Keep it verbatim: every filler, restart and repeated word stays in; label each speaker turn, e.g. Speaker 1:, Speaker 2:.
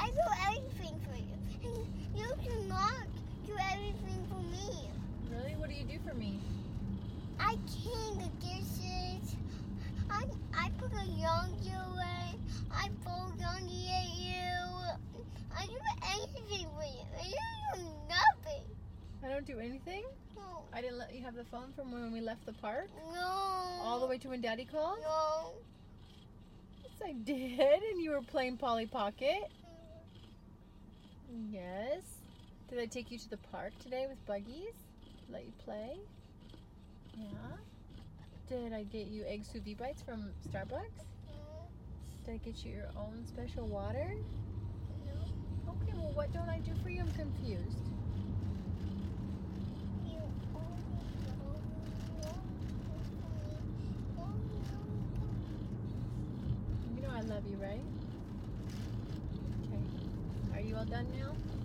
Speaker 1: I do everything for you. And you do not do everything for me.
Speaker 2: Really? What do you do for me?
Speaker 1: I clean the dishes. I I put a laundry away. I fold laundry at you. I do anything for you. And you do nothing.
Speaker 2: I don't do anything?
Speaker 1: No.
Speaker 2: I didn't let you have the phone from when we left the park?
Speaker 1: No.
Speaker 2: All the way to when Daddy called?
Speaker 1: No.
Speaker 2: Yes, I did. And you were playing Polly Pocket? Yes. Did I take you to the park today with buggies? Let you play? Yeah. Did I get you egg sous vide bites from Starbucks? Did I get you your own special water?
Speaker 1: No.
Speaker 2: Okay, well, what don't I do for you? I'm confused.
Speaker 1: You
Speaker 2: You know I love you, right? Okay. Are you all done now?